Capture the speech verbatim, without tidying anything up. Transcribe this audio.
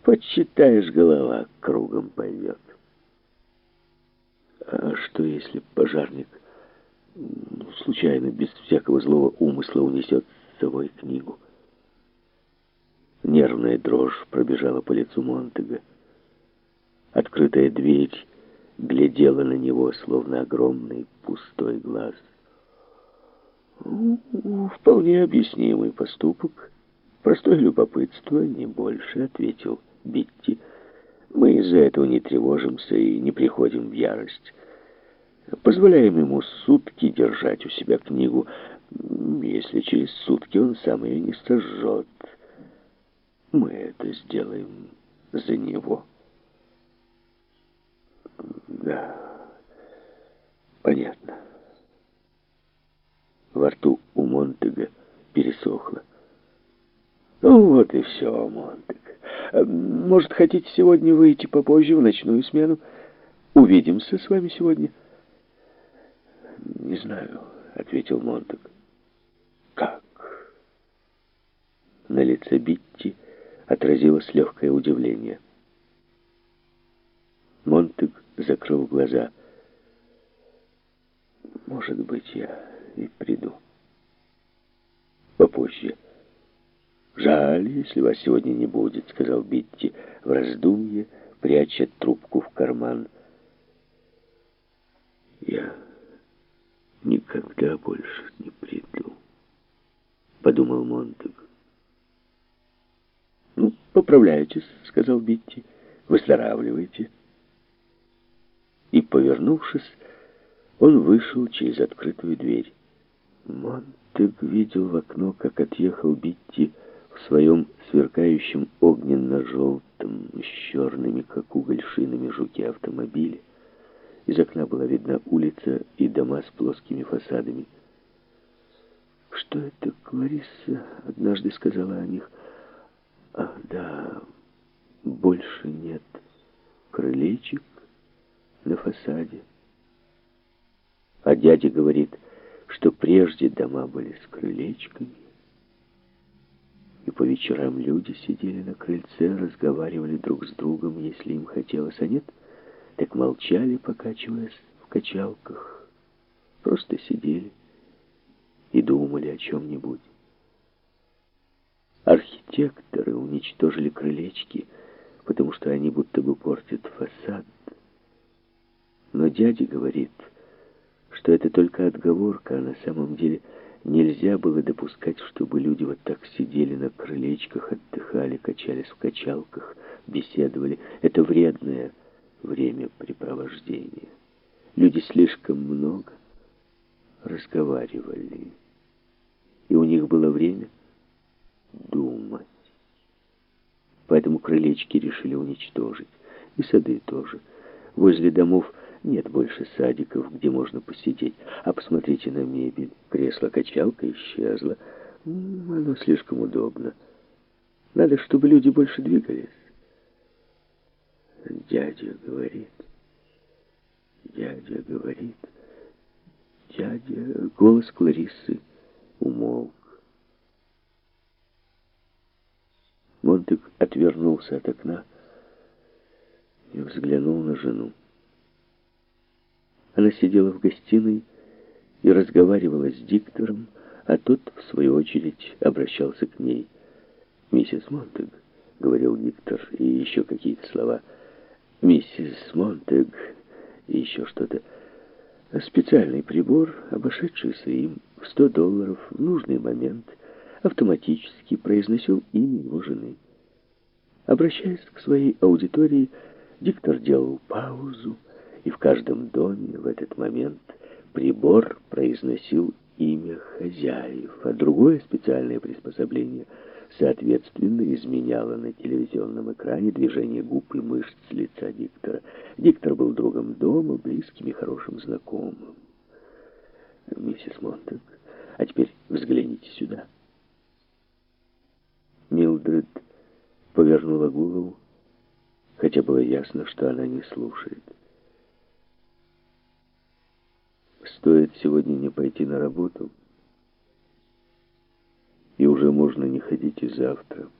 Почитаешь, голова кругом пойдет. А что, если пожарник ну, случайно, без всякого злого умысла, унесет с собой книгу? Нервная дрожь пробежала по лицу Монтега. Открытая дверь глядела на него, словно огромный пустой глаз. Ну, вполне объяснимый поступок. Простое любопытство, не больше, ответил Битти. Мы из-за этого не тревожимся и не приходим в ярость. Позволяем ему сутки держать у себя книгу, если через сутки он сам ее не сожжет. Мы это сделаем за него. Да, понятно. Во рту у Монтега пересохло. Ну вот и все, Монтег. Может, хотите сегодня выйти попозже в ночную смену? Увидимся с вами сегодня. Не знаю, ответил Монтег. Как? На лице Битти отразилось легкое удивление. Монтег закрыл глаза. Может быть, я и приду. Попозже. Жаль, если вас сегодня не будет, сказал Битти в раздумье, пряча трубку в карман. Я никогда больше не приду, подумал Монтег. Ну, поправляйтесь, сказал Битти. Выздоравливайте. И, повернувшись, он вышел через открытую дверь. Монтег видел в окно, как отъехал Битти в своем сверкающем огненно-желтом, с черными, как уголь, шинами жуки автомобиля. Из окна была видна улица и дома с плоскими фасадами. «Что это, Кларисса?» — однажды сказала о них. «Ах, да, больше нет крылечек на фасаде». А дядя говорит, что прежде дома были с крылечками, и по вечерам люди сидели на крыльце, разговаривали друг с другом, если им хотелось, а нет, так молчали, покачиваясь в качалках, просто сидели и думали о чем-нибудь. Архитекторы уничтожили крылечки, потому что они будто бы портят фасад. Но дядя говорит, что это только отговорка, а на самом деле нельзя было допускать, чтобы люди вот так сидели на крылечках, отдыхали, качались в качалках, беседовали. Это вредное времяпрепровождение. Люди слишком много разговаривали, и у них было время думать. Поэтому крылечки решили уничтожить, и сады тоже. Возле домов нет больше садиков, где можно посидеть. А посмотрите на мебель. Кресло-качалка исчезло. Оно слишком удобно. Надо, чтобы люди больше двигались. Дядя говорит. Дядя говорит. Дядя... Голос Клариссы умолк. Монтег отвернулся от окна и взглянул на жену. Она сидела в гостиной и разговаривала с диктором, а тот, в свою очередь, обращался к ней. «Миссис Монтег», — говорил диктор, и еще какие-то слова. «Миссис Монтег», и еще что-то. Специальный прибор, обошедшийся им в сто долларов в нужный момент, автоматически произносил имя его жены. Обращаясь к своей аудитории, диктор делал паузу, и в каждом доме в этот момент прибор произносил имя хозяев, а другое специальное приспособление соответственно изменяло на телевизионном экране движение губ и мышц лица диктора. Диктор был другом дома, близким и хорошим знакомым. «Миссис Монтег, а теперь взгляните сюда». Милдред повернула голову, хотя было ясно, что она не слушает. Стоит сегодня не пойти на работу, и уже можно не ходить и завтра.